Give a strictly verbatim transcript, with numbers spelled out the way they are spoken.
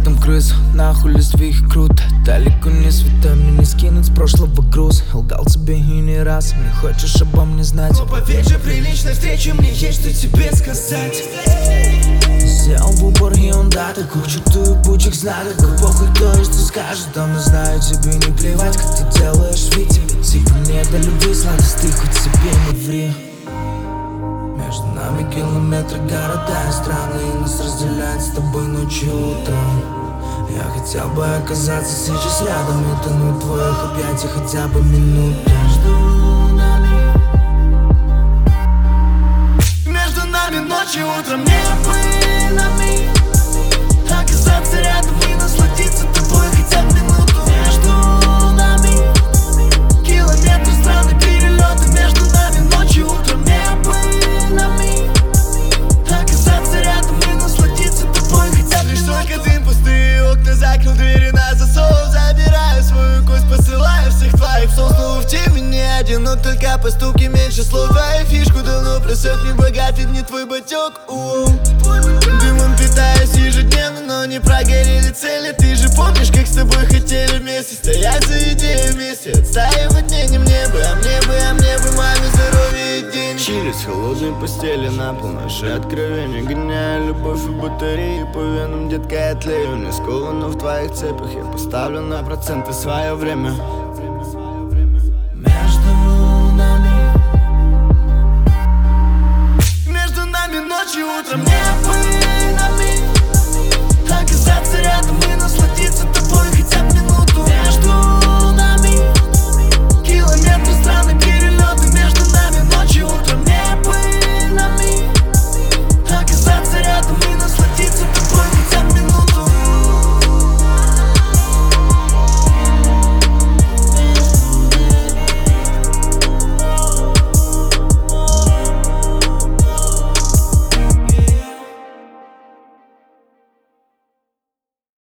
там крыс, нахуй листвих круто. Далеко не святой, мне не скинуть с прошлого груз. Лгал тебе и не раз, не хочешь обо мне знать. Но поверь же, при личной встрече мне есть что тебе сказать. Сделал в убор и он даты, кучу туебучих знаков. Похуй, кто и что скажет, он не знаю, тебе не плевать. Как ты делаешь вид, тебе типа не до любви сладость, ты хоть себе не ври. Между нами километры, города и страны, и нас разделяет с тобой ночью и утром. Я хотел бы оказаться сейчас рядом и тонуть в твоих объятиях хотя бы минуту. Между нами, между нами ночью и утром небо. Оказаться рядом и насладиться тобой хотя бы минуту. Между нами километры, страны, перелеты. Между нами ночью и утром небо. Оказаться рядом и насладиться тобой хотя бы. Лишь только дым, пустые окна, закрыл двери на засов. Забираю свою кость, посылаю всех твоих сон. Снова в теме не один, но только по стуке меньше слов. Твою фишку давно просят, не богатый, не твой батек. Дымом питаюсь ежедневно, но не прогорели цели. Ты же помнишь, как с тобой хотели вместе стоять за идею вместе, отстаивать мнением небо. А мне бы, а мне бы маме здоровье и денег. Чилить в холодной постели на пол, наши откровения гоняя любовь и батареи по венам, детка, я тлею. Не скована в твоих цепях, я поставлю на проценты свое время. Между нами, между нами ночью и утром небо. Оказаться рядом и насладиться